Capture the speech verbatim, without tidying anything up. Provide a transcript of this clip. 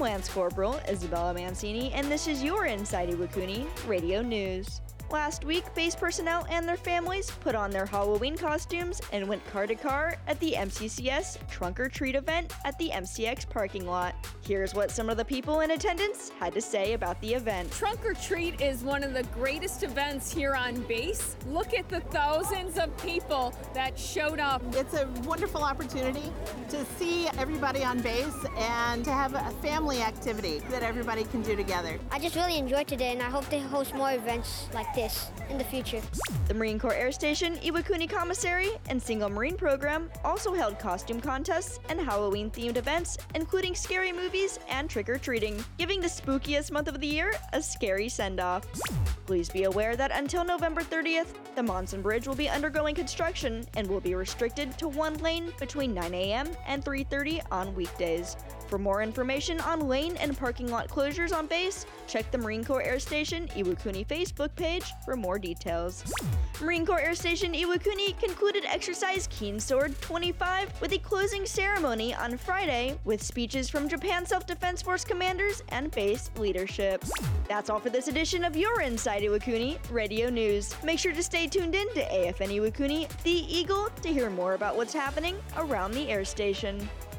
Lance Corporal Isabella Mancini, and this is your Inside Iwakuni Radio News. Last week, base personnel and their families put on their Halloween costumes and went car to car at the M C C S Trunk or Treat event at the M C X parking lot. Here's what some of the people in attendance had to say about the event. Trunk or Treat is one of the greatest events here on base. Look at the thousands of people that showed up. It's a wonderful opportunity to see everybody on base and to have a family activity that everybody can do together. I just really enjoyed today, and I hope they host more events like this in the future. The Marine Corps Air Station, Iwakuni Commissary, and Single Marine Program also held costume contests and Halloween-themed events, including scary movies and trick-or-treating, giving the spookiest month of the year a scary send-off. Please be aware that until November thirtieth, the Monson Bridge will be undergoing construction and will be restricted to one lane between nine a.m. and three thirty on weekdays. For more information on lane and parking lot closures on base, check the Marine Corps Air Station Iwakuni Facebook page for more details. Marine Corps Air Station Iwakuni concluded Exercise Keen Sword twenty-five with a closing ceremony on Friday with speeches from Japan Self-Defense Force commanders and base leadership. That's all for this edition of your Inside Iwakuni Radio News. Make sure to stay tuned in to A F N Iwakuni, the Eagle, to hear more about what's happening around the air station.